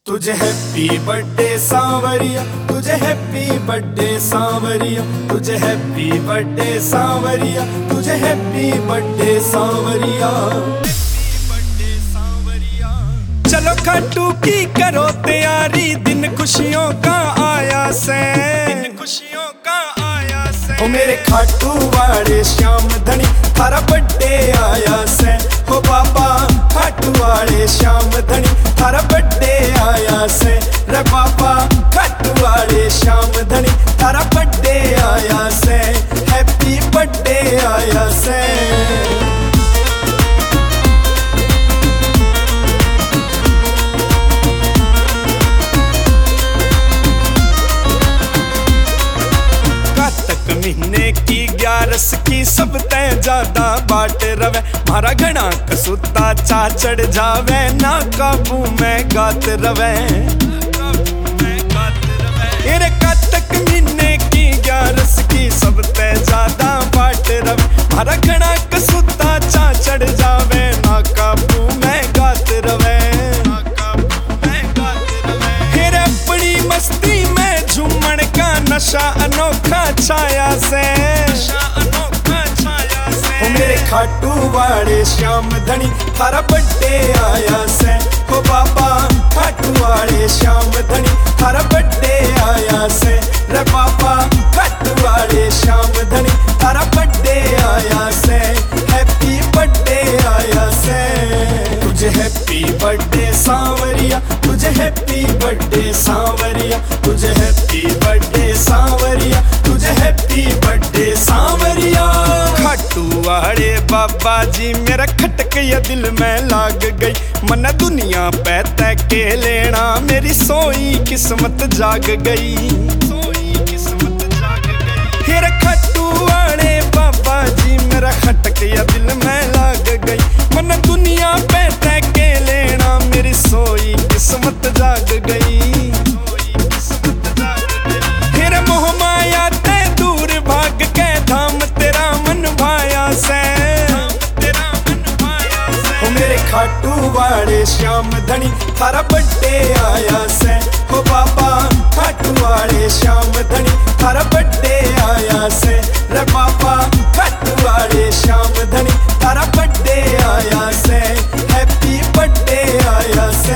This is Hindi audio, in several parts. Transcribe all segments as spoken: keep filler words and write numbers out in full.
तुझे हैप्पी बर्थडे सांवरिया, तुझे हैप्पी बर्थडे सांवरिया, तुझे हैप्पी बर्थडे सांवरिया, तुझे हैप्पी बर्थडे सांवरिया। चलो खाटू की करो तैयारी, दिन खुशियों का आया से, दिन खुशियों का आया से। ओ मेरे खाटू वाले श्याम धनी थारा बर्थडे आया से। हो बाबा खाटू वाले श्याम धनी थारा बर्थडे आया से। रे बाबा खाटू वाले श्याम धनी थारा बर्थडे आया से। हैप्पी बर्थडे आया से। महीने की ग्यारस की सब तय ज्यादा बाट रवे, मारा घना कसूता चा चढ़ जावे, ना काबू में गात रवे। तेरे कातक महीने की ग्यारस की सब तय ज्यादा बाट रवे, मारा घना कसूता चा चढ़ जावे, ना काबू में गात रवे। फिर अपनी मस्ती में झूमण का नशा अनोखा छाया से, अनोखा छाया से। ओ मेरे खाटू वाले श्याम धनी थारा बर्थडे आया से। हो बाबा खाटू वाले श्याम धनी थारा बर्थडे आया से। रे बाबा खाटू वाले श्याम धनी थारा बर्थडे आया से। हैप्पी बर्थडे आया से। तुझे हैप्पी बर्थडे सांवरिया, तुझे हैप्पी बर्थडे सांवरिया, तुझे हैप्पी बर्थडे सांवरिया, तुझे हैप्पी बर्थडे सांवरिया। खाटू वाले बाबा जी मेरा खटक या दिल में लाग गई, मन दुनिया पे तय के लेना, मेरी सोई किस्मत जाग गई, सोई किस्मत जाग गई। फिर खाटू वाले बाबा जी मेरा खटक या दिल में लाग गई, मन दुनिया पे तय के लेना, मेरी सोई किस्मत जाग गई, सोई किस्मत जाग गई। फिर मोह माया ते दूर भाग के धाम तेरा मन भाया से, तेरा मन भाया से। ओ मेरे खाटू वाले श्याम धनी थारा बर्थडे आया से। हो बाबा खाटू वाले श्याम धनी थारा बर्थडे आया से। रे बाबा खाटू वाले श्याम धनी थारा बर्थडे आया से। हैप्पी बर्थडे आया से।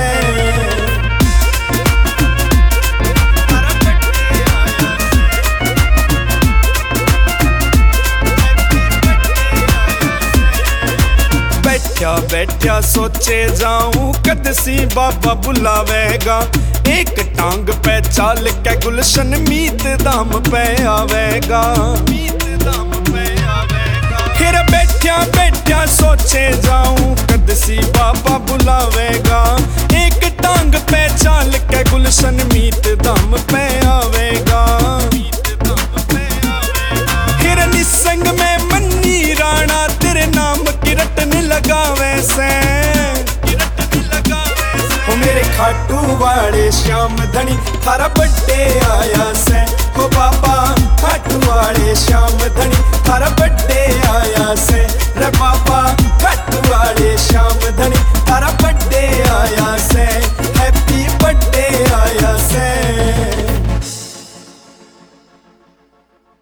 बैठा बैठा सोचे जाऊं कद सी बाबा बुलावेगा, एक टांग पे चाल के गुलशन मीत दाम पे आवेगा, मीत दाम पे आवेगा। फिर बैठा बैठा सोचे जाऊं कद सी बाबा बुलावेगा, एक टांग पे चाल के गुलशन मीत दाम पे आवेगा, मीत दाम पे आवेगा। फिर निसंग में मन्नी राणा तेरे नाम की रटन लगावे से, रटन लगावे से। ओ मेरे खाटू वाले श्याम धनी थारा बर्थडे आया से। हो बाबा खाटू वाले श्याम धनी थारा बर्थडे आया से।